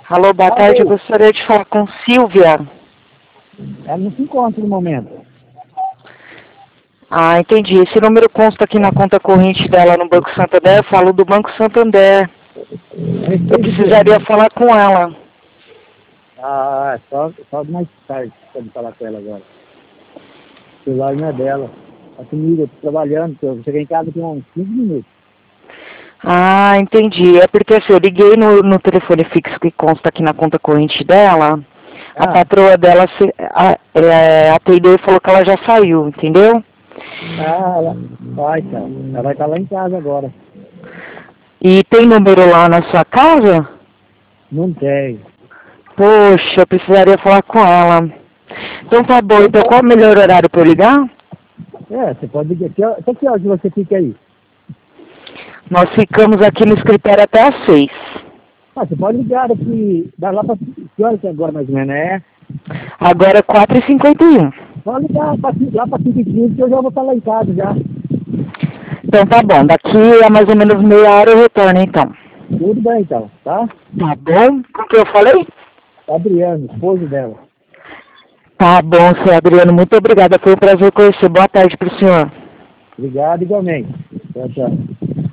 Alô, boa tarde. Eu Alô, gostaria de falar com Silvia. ela não se encontra no momento. Ah, entendi. Esse número consta aqui na conta corrente dela no Banco Santander. Eu falo do Banco Santander. A Eu respeito de quê? precisaria falar com ela. Só mais tarde pode falar com ela agora. O celular não é dela. Tá comigo, eu tô trabalhando, eu cheguei em casa tem uns 15 minutos. Ah, entendi. É porque assim, eu liguei no telefone fixo que consta aqui na conta corrente dela. A Ah, patroa dela atendeu e falou que ela já saiu, entendeu? ela vai, tá. Ela vai estar lá em casa agora. E tem número lá na sua casa? Não tem. Poxa, eu precisaria falar com ela. Então tá bom. Então, Então qual é o melhor horário para eu ligar? você pode ligar. Até que horas você fica aí? Nós ficamos aqui no escritório até às 6. Você pode ligar aqui, dá lá para que horas que é agora mais ou menos, né? Agora é 4h51. Pode ligar lá para 5h15 que eu já vou estar lá em casa já. Então tá bom, daqui a mais ou menos meia hora eu retorno então. Tudo bem então, tá? Tá bom? Com o que eu falei? Adriano, esposo dela. Tá bom, senhor Adriano, muito obrigada. Foi um prazer conhecer. Boa tarde pro senhor. Obrigado igualmente. Tchau, tchau.